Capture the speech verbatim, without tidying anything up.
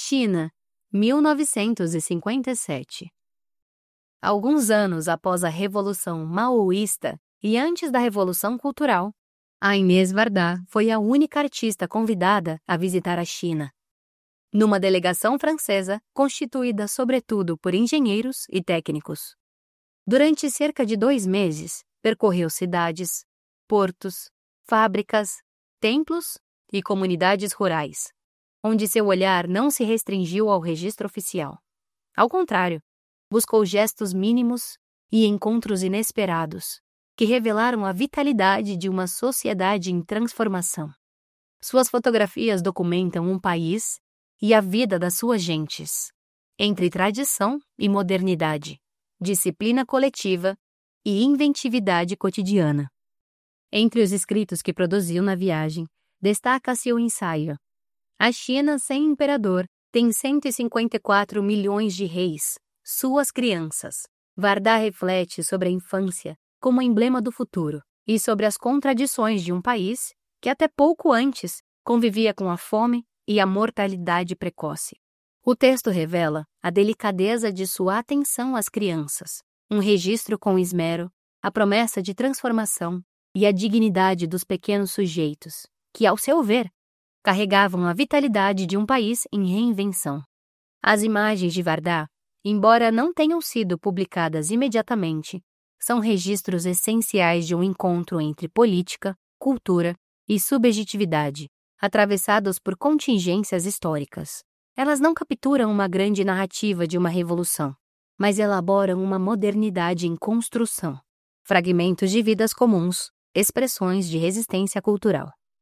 China, mil novecentos e cinquenta e sete. Alguns anos após a Revolução Maoísta e antes da Revolução Cultural, a Inês Varda foi a única artista convidada a visitar a China. Numa delegação francesa constituída sobretudo por engenheiros e técnicos. Durante cerca de dois meses, percorreu cidades, portos, fábricas, templos e comunidades rurais, onde seu olhar não se restringiu ao registro oficial. Ao contrário, buscou gestos mínimos e encontros inesperados, que revelaram a vitalidade de uma sociedade em transformação. Suas fotografias documentam um país e a vida das suas gentes, entre tradição e modernidade, disciplina coletiva e inventividade cotidiana. Entre os escritos que produziu na viagem, destaca-se o ensaio A China sem imperador tem cento e cinquenta e quatro milhões de reis, suas crianças. Varda reflete sobre a infância como emblema do futuro e sobre as contradições de um país que até pouco antes convivia com a fome e a mortalidade precoce. O texto revela a delicadeza de sua atenção às crianças, um registro com esmero, a promessa de transformação e a dignidade dos pequenos sujeitos, que, ao seu ver, carregavam a vitalidade de um país em reinvenção. As imagens de Varda, embora não tenham sido publicadas imediatamente, são registros essenciais de um encontro entre política, cultura e subjetividade, atravessados por contingências históricas. Elas não capturam uma grande narrativa de uma revolução, mas elaboram uma modernidade em construção, fragmentos de vidas comuns, expressões de resistência cultural.